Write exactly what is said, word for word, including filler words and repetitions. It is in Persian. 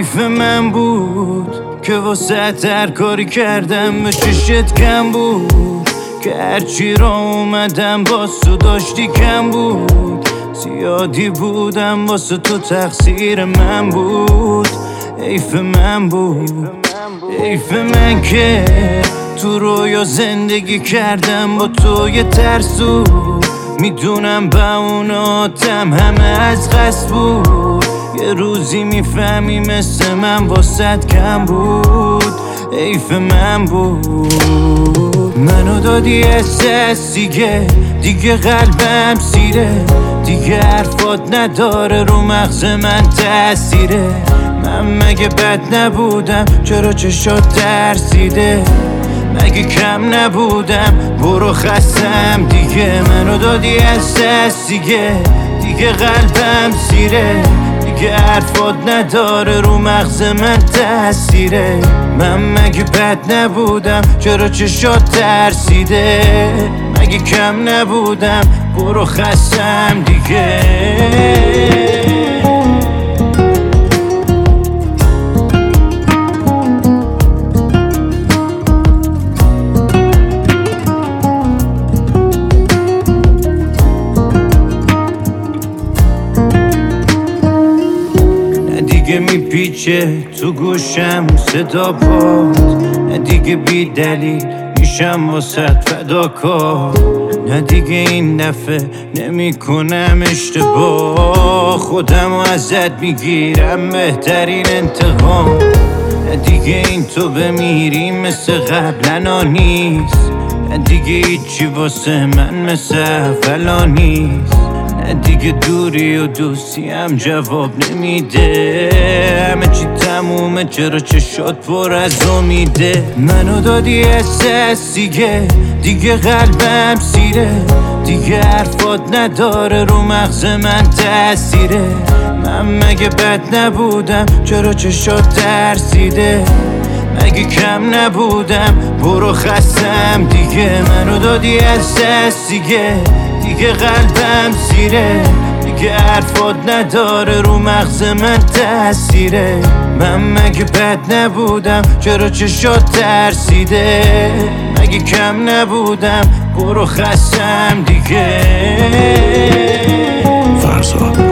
حیف من بود که واسه هر کاری کردم به چشت کم بود، که هرچی را اومدم باز تو داشتی کم بود. زیادی بودم واسه تو تقصیر من بود، حیف من بود. حیف من که تو رویا زندگی کردم با تو یه ترسو، میدونم با اوناتم همه از قصد بود. یه روزی میفهمی مثل من واسد کم بود، حیف من بود. منو دادی احساس دیگه، دیگه قلبم سیره، دیگه حرفات نداره رو مغز من تأثیره. من مگه بد نبودم چرا چشات ترسیده؟ مگه کم نبودم برو خستم دیگه. منو دادی احساس دیگه، دیگه قلبم سیره، دیگه حرفات نداره رو مغز من تأثیره. من مگه بد نبودم چرا چشات ترسیده؟ مگه کم نبودم برو خستم دیگه. دیگه میپیچه تو گوشم صدا باد، نه دیگه بی دلیل میشم واسط فداکار، نه دیگه این دفعه نمی کنم اشتباه، خودم ازت میگیرم بهترین انتقام. نه دیگه این تو بمیری مثل قبلنا نیست، نه دیگه هیچی واسه من مثل اولا نیست، نه دیگه دوری و دوستی هم جواب نمیده. همه چی تمومه چرا چشات پر از امیده؟ منو دادی احساس دیگه، دیگه قلبم سیره، دیگه حرفات نداره رو مغز من تأثیره. من مگه بد نبودم چرا چشات ترسیده؟ مگه کم نبودم برو خستم دیگه. منو دادی احساس دیگه، دیگه قلبم سیره، دیگه حرفات نداره رو مغز من تأثیره. من مگه بد نبودم چرا چشات ترسیده؟ مگه کم نبودم برو خستم دیگه. فرزاد